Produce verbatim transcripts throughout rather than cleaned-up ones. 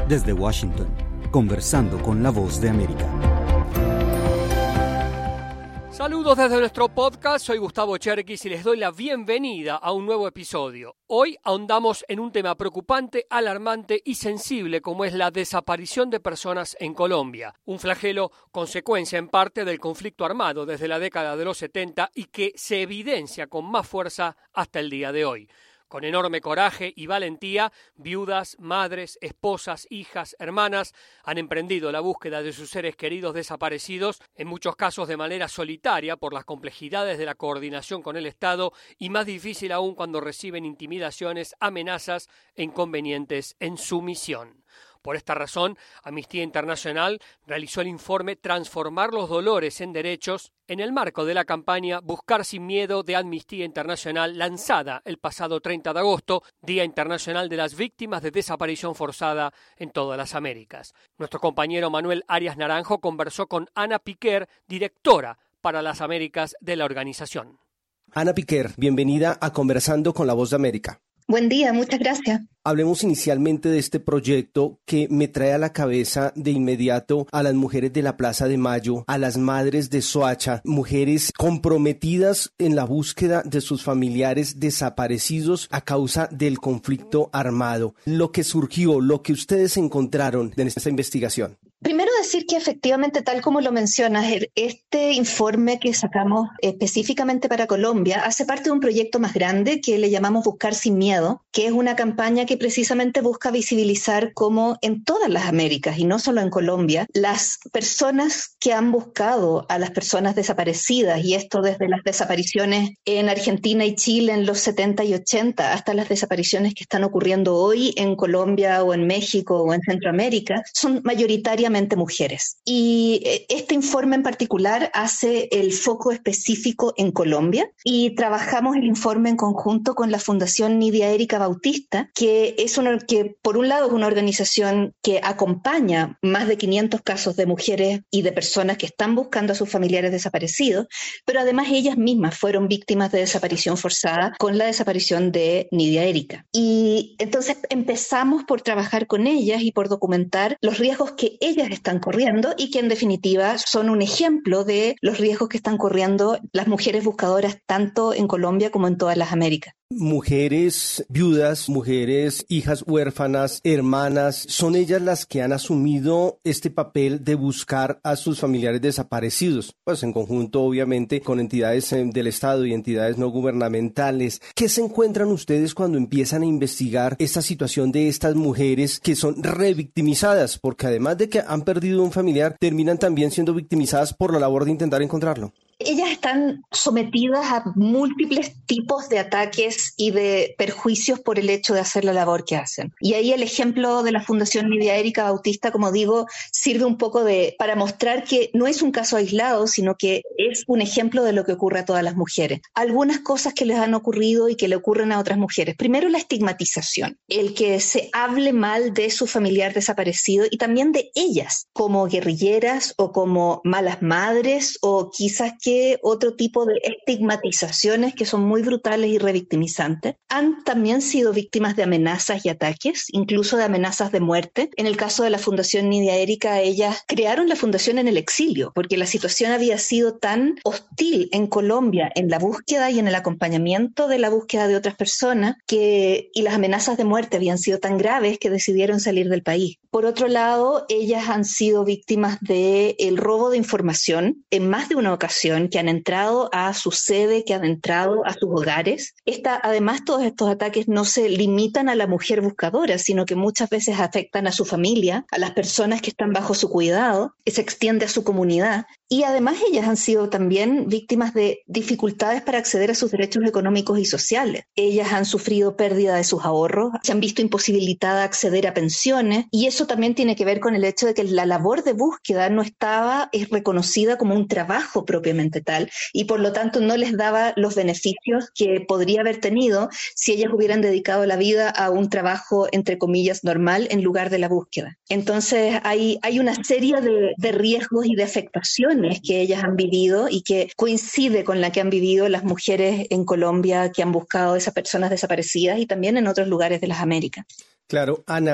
Desde Washington, conversando con la Voz de América. Saludos desde nuestro podcast, soy Gustavo Cherkis y les doy la bienvenida a un nuevo episodio. Hoy ahondamos en un tema preocupante, alarmante y sensible como es la desaparición de personas en Colombia. Un flagelo consecuencia en parte del conflicto armado desde la década de los setenta y que se evidencia con más fuerza hasta el día de hoy. Con enorme coraje y valentía, viudas, madres, esposas, hijas, hermanas han emprendido la búsqueda de sus seres queridos desaparecidos, en muchos casos de manera solitaria por las complejidades de la coordinación con el Estado y más difícil aún cuando reciben intimidaciones, amenazas e inconvenientes en su misión. Por esta razón, Amnistía Internacional realizó el informe Transformar los dolores en derechos en el marco de la campaña Buscar sin miedo de Amnistía Internacional lanzada el pasado treinta de agosto, Día Internacional de las Víctimas de Desaparición Forzada en todas las Américas. Nuestro compañero Manuel Arias Naranjo conversó con Ana Piquer, directora para las Américas de la organización. Ana Piquer, bienvenida a Conversando con la Voz de América. Buen día, muchas gracias. Hablemos inicialmente de este proyecto que me trae a la cabeza de inmediato a las mujeres de la Plaza de Mayo, a las madres de Soacha, mujeres comprometidas en la búsqueda de sus familiares desaparecidos a causa del conflicto armado. Lo que surgió, lo que ustedes encontraron en esta investigación. Primero decir que efectivamente, tal como lo mencionas, este informe que sacamos específicamente para Colombia hace parte de un proyecto más grande que le llamamos Buscar sin miedo, que es una campaña que precisamente busca visibilizar cómo en todas las Américas, y no solo en Colombia, las personas que han buscado a las personas desaparecidas, y esto desde las desapariciones en Argentina y Chile en los setenta y ochenta hasta las desapariciones que están ocurriendo hoy en Colombia o en México o en Centroamérica, son mayoritariamente mujeres. Y este informe en particular hace el foco específico en Colombia y trabajamos el informe en conjunto con la Fundación Nidia Erika Bautista, que es una, que por un lado es una organización que acompaña más de quinientos casos de mujeres y de personas que están buscando a sus familiares desaparecidos, pero además ellas mismas fueron víctimas de desaparición forzada con la desaparición de Nidia Erika. Y entonces empezamos por trabajar con ellas y por documentar los riesgos que ellas están corriendo y que en definitiva son un ejemplo de los riesgos que están corriendo las mujeres buscadoras tanto en Colombia como en todas las Américas. Mujeres viudas, mujeres hijas huérfanas, hermanas, son ellas las que han asumido este papel de buscar a sus familiares desaparecidos, pues en conjunto obviamente con entidades del Estado y entidades no gubernamentales. ¿Qué se encuentran ustedes cuando empiezan a investigar esta situación de estas mujeres que son revictimizadas? Porque además de que han perdido un familiar, terminan también siendo victimizadas por la labor de intentar encontrarlo. Ellas están sometidas a múltiples tipos de ataques y de perjuicios por el hecho de hacer la labor que hacen. Y ahí el ejemplo de la Fundación Nidia Erika Bautista, como digo, sirve un poco de para mostrar que no es un caso aislado, sino que es un ejemplo de lo que ocurre a todas las mujeres. Algunas cosas que les han ocurrido y que le ocurren a otras mujeres. Primero, la estigmatización, el que se hable mal de su familiar desaparecido y también de ellas, como guerrilleras o como malas madres o quizás que que otro tipo de estigmatizaciones que son muy brutales y revictimizantes. Han también sido víctimas de amenazas y ataques, incluso de amenazas de muerte. En el caso de la Fundación Nidia Erika, ellas crearon la fundación en el exilio, porque la situación había sido tan hostil en Colombia en la búsqueda y en el acompañamiento de la búsqueda de otras personas, que, y las amenazas de muerte habían sido tan graves que decidieron salir del país. Por otro lado, ellas han sido víctimas del robo de información en más de una ocasión, que han entrado a su sede, que han entrado a sus hogares. Esta, además, todos estos ataques no se limitan a la mujer buscadora, sino que muchas veces afectan a su familia, a las personas que están bajo su cuidado, y se extiende a su comunidad. Y además ellas han sido también víctimas de dificultades para acceder a sus derechos económicos y sociales. Ellas han sufrido pérdida de sus ahorros, se han visto imposibilitadas a acceder a pensiones, y eso también tiene que ver con el hecho de que la labor de búsqueda no estaba es reconocida como un trabajo propiamente tal, y por lo tanto no les daba los beneficios que podría haber tenido si ellas hubieran dedicado la vida a un trabajo, entre comillas, normal en lugar de la búsqueda. Entonces hay, hay una serie de, de riesgos y de afectaciones que ellas han vivido y que coincide con la que han vivido las mujeres en Colombia que han buscado a esas personas desaparecidas y también en otros lugares de las Américas. Claro, Ana,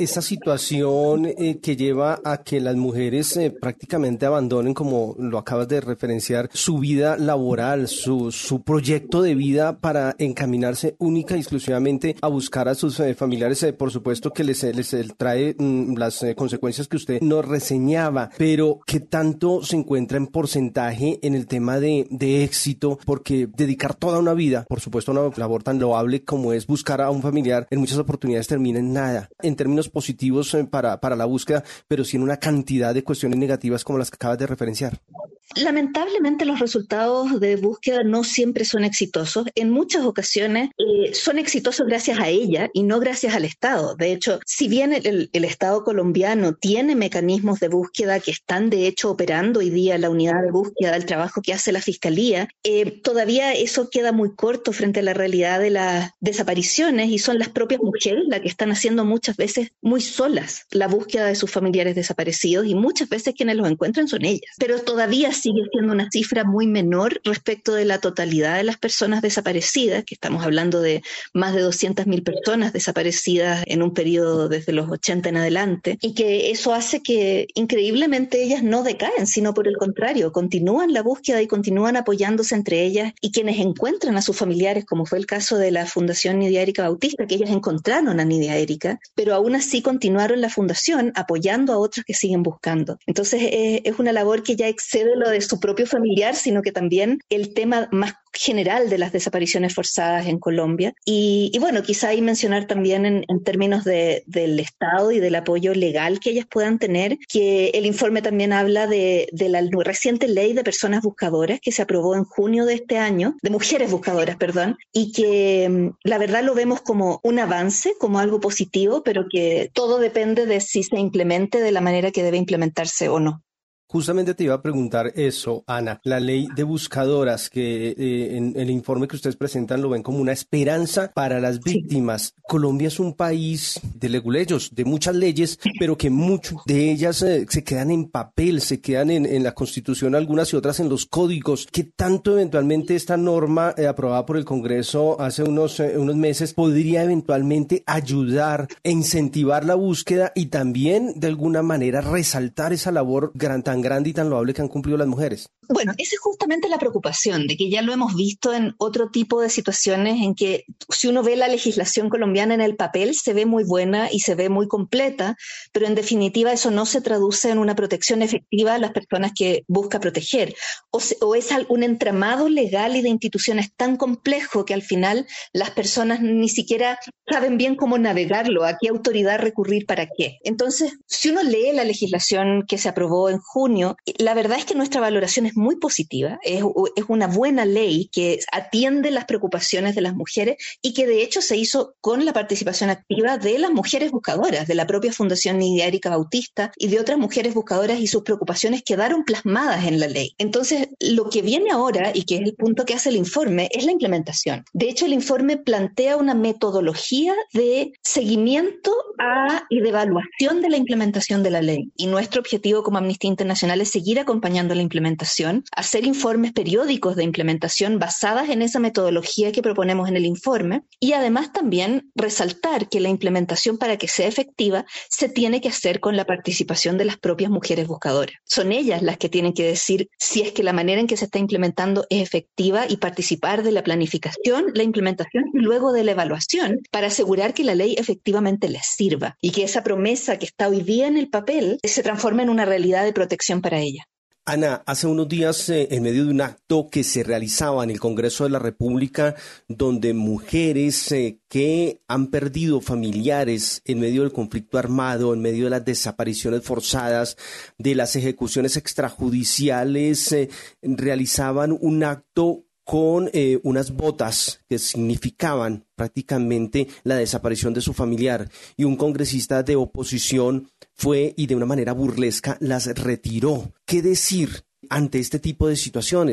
esa situación eh, que lleva a que las mujeres eh, prácticamente abandonen, como lo acabas de referenciar, su vida laboral, su, su proyecto de vida para encaminarse única y exclusivamente a buscar a sus eh, familiares, eh, por supuesto que les, les eh, trae mm, las eh, consecuencias que usted nos reseñaba, pero ¿qué tanto se encuentra en porcentaje en el tema de, de éxito? Porque dedicar toda una vida, por supuesto, a una labor tan loable como es buscar a un familiar, en muchas oportunidades termina en nada, en términos positivos eh, para, para la búsqueda, pero sí en una cantidad de cuestiones negativas como las que acabas de referenciar. Lamentablemente los resultados de búsqueda no siempre son exitosos. En muchas ocasiones eh, son exitosos gracias a ella y no gracias al Estado. De hecho, si bien el, el Estado colombiano tiene mecanismos de búsqueda que están de hecho operando hoy día la unidad de búsqueda, el trabajo que hace la Fiscalía, eh, todavía eso queda muy corto frente a la realidad de las desapariciones y son las propias mujeres las que están haciendo muchas veces muy solas la búsqueda de sus familiares desaparecidos y muchas veces quienes los encuentran son ellas. Pero todavía sigue siendo una cifra muy menor respecto de la totalidad de las personas desaparecidas, que estamos hablando de más de doscientas mil personas desaparecidas en un periodo desde los ochenta en adelante, y que eso hace que increíblemente ellas no decaen, sino por el contrario, continúan la búsqueda y continúan apoyándose entre ellas, y quienes encuentran a sus familiares, como fue el caso de la Fundación Nidia Erika Bautista, que ellas encontraron a Nidia Erika, pero aún así continuaron la fundación apoyando a otros que siguen buscando. Entonces eh, es una labor que ya excede lo de su propio familiar, sino que también el tema más general de las desapariciones forzadas en Colombia. Y, y bueno, quizá ahí mencionar también en, en términos de, del Estado y del apoyo legal que ellas puedan tener, que el informe también habla de, de la reciente ley de personas buscadoras que se aprobó en junio de este año, de mujeres buscadoras, perdón, y que la verdad lo vemos como un avance, como algo positivo, pero que todo depende de si se implemente de la manera que debe implementarse o no. Justamente te iba a preguntar eso, Ana. La ley de buscadoras, que eh, en el informe que ustedes presentan lo ven como una esperanza para las víctimas. Sí. Colombia es un país de leguleyos, de muchas leyes, pero que muchas de ellas eh, se quedan en papel, se quedan en, en la Constitución, algunas y otras en los códigos. ¿Qué tanto eventualmente esta norma eh, aprobada por el Congreso hace unos, eh, unos meses podría eventualmente ayudar e incentivar la búsqueda y también de alguna manera resaltar esa labor gran, tan grande y tan loable que han cumplido las mujeres? Bueno, esa es justamente la preocupación, de que ya lo hemos visto en otro tipo de situaciones en que si uno ve la legislación colombiana en el papel se ve muy buena y se ve muy completa, pero en definitiva eso no se traduce en una protección efectiva a las personas que busca proteger. O, se, o es un entramado legal y de instituciones tan complejo que al final las personas ni siquiera saben bien cómo navegarlo, a qué autoridad recurrir, para qué. Entonces, si uno lee la legislación que se aprobó en junio, la verdad es que nuestra valoración es muy positiva, es, es una buena ley que atiende las preocupaciones de las mujeres y que de hecho se hizo con la participación activa de las mujeres buscadoras, de la propia Fundación Nidia Erika Bautista y de otras mujeres buscadoras, y sus preocupaciones quedaron plasmadas en la ley. Entonces, lo que viene ahora, y que es el punto que hace el informe, es la implementación. De hecho, el informe plantea una metodología de seguimiento a, y de evaluación de la implementación de la ley. Y nuestro objetivo como Amnistía Internacional es seguir acompañando la implementación, hacer informes periódicos de implementación basadas en esa metodología que proponemos en el informe, y además también resaltar que la implementación, para que sea efectiva, se tiene que hacer con la participación de las propias mujeres buscadoras. Son ellas las que tienen que decir si es que la manera en que se está implementando es efectiva y participar de la planificación, la implementación y luego de la evaluación para asegurar que la ley efectivamente les sirva y que esa promesa que está hoy día en el papel se transforme en una realidad de protección para ella. Ana, hace unos días, eh, en medio de un acto que se realizaba en el Congreso de la República, donde mujeres eh, que han perdido familiares en medio del conflicto armado, en medio de las desapariciones forzadas, de las ejecuciones extrajudiciales, eh, realizaban un acto con eh, unas botas que significaban prácticamente la desaparición de su familiar, y un congresista de oposición fue y de una manera burlesca las retiró. ¿Qué decir ante este tipo de situaciones?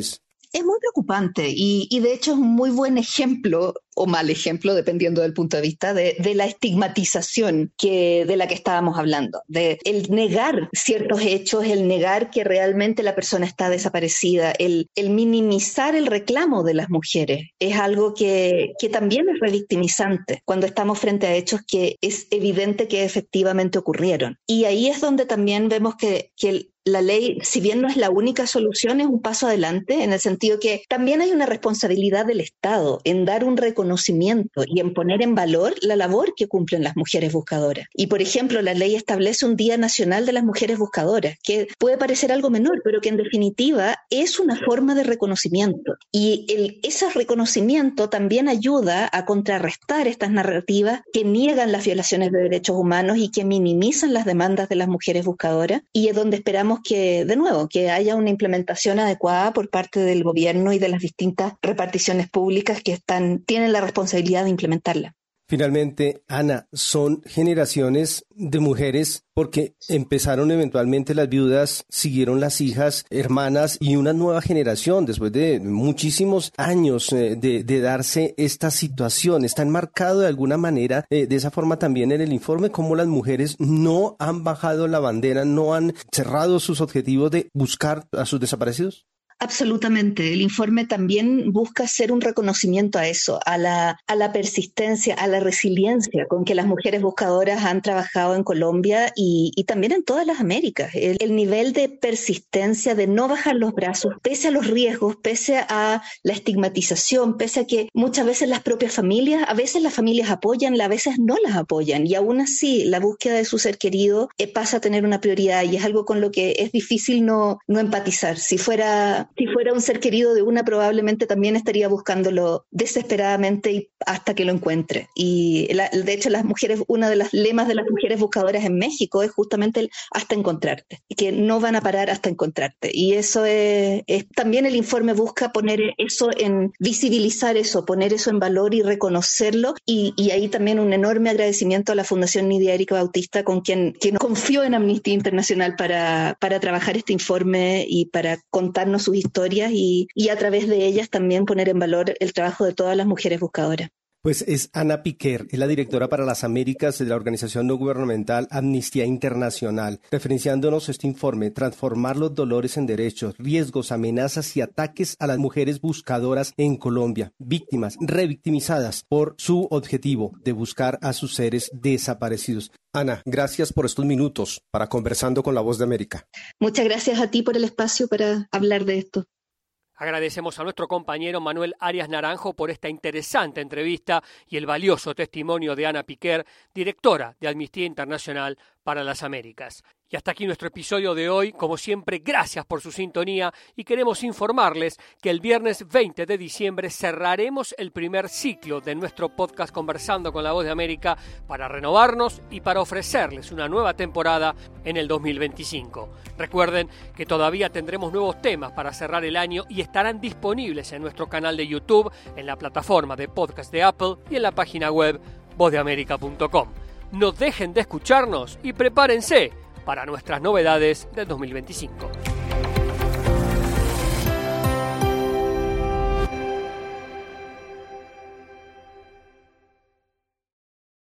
Es muy preocupante y, y de hecho es un muy buen ejemplo o mal ejemplo, dependiendo del punto de vista, de, de la estigmatización que, de la que estábamos hablando, de el negar ciertos hechos, el negar que realmente la persona está desaparecida, el, el minimizar el reclamo de las mujeres, es algo que, que también es revictimizante cuando estamos frente a hechos que es evidente que efectivamente ocurrieron. Y ahí es donde también vemos que, que el, la ley, si bien no es la única solución, es un paso adelante en el sentido que también hay una responsabilidad del Estado en dar un reconocimiento y en poner en valor la labor que cumplen las mujeres buscadoras. Y, por ejemplo, la ley establece un Día Nacional de las Mujeres Buscadoras, que puede parecer algo menor, pero que en definitiva es una forma de reconocimiento. Y el, ese reconocimiento también ayuda a contrarrestar estas narrativas que niegan las violaciones de derechos humanos y que minimizan las demandas de las mujeres buscadoras, y es donde esperamos que, de nuevo, que haya una implementación adecuada por parte del gobierno y de las distintas reparticiones públicas que están, tienen la responsabilidad de implementarla. Finalmente, Ana, son generaciones de mujeres porque empezaron eventualmente las viudas, siguieron las hijas, hermanas y una nueva generación después de muchísimos años eh, de, de darse esta situación. Está enmarcado de alguna manera, eh, de esa forma también en el informe, cómo las mujeres no han bajado la bandera, no han cerrado sus objetivos de buscar a sus desaparecidos. Absolutamente. El informe también busca hacer un reconocimiento a eso, a la, a la persistencia, a la resiliencia con que las mujeres buscadoras han trabajado en Colombia y, y también en todas las Américas. El, el nivel de persistencia, de no bajar los brazos, pese a los riesgos, pese a la estigmatización, pese a que muchas veces las propias familias, a veces las familias apoyan, a veces no las apoyan, y aún así la búsqueda de su ser querido eh, pasa a tener una prioridad, y es algo con lo que es difícil no, no empatizar. Si fuera Si fuera un ser querido de una, probablemente también estaría buscándolo desesperadamente y hasta que lo encuentre. Y la, de hecho, las mujeres, una de las lemas de las mujeres buscadoras en México es justamente el hasta encontrarte, y que no van a parar hasta encontrarte. Y eso es, es también el informe busca poner eso en, visibilizar eso, poner eso en valor y reconocerlo. Y, y ahí también un enorme agradecimiento a la Fundación Nidia Erika Bautista, con quien, quien confió en Amnistía Internacional para, para trabajar este informe y para contarnos sus historias y, y a través de ellas también poner en valor el trabajo de todas las mujeres buscadoras. Pues es Ana Piquer, es la directora para las Américas de la organización no gubernamental Amnistía Internacional, referenciándonos este informe: transformar los dolores en derechos, riesgos, amenazas y ataques a las mujeres buscadoras en Colombia, víctimas, revictimizadas por su objetivo de buscar a sus seres desaparecidos. Ana, gracias por estos minutos para Conversando con la Voz de América. Muchas gracias a ti por el espacio para hablar de esto. Agradecemos a nuestro compañero Manuel Arias Naranjo por esta interesante entrevista y el valioso testimonio de Ana Piquer, directora de Amnistía Internacional para las Américas. Y hasta aquí nuestro episodio de hoy. Como siempre, gracias por su sintonía y queremos informarles que el viernes veinte de diciembre cerraremos el primer ciclo de nuestro podcast Conversando con la Voz de América para renovarnos y para ofrecerles una nueva temporada en el dos mil veinticinco. Recuerden que todavía tendremos nuevos temas para cerrar el año y estarán disponibles en nuestro canal de YouTube, en la plataforma de podcast de Apple y en la página web voz de américa punto com. No dejen de escucharnos y prepárense para nuestras novedades del dos mil veinticinco.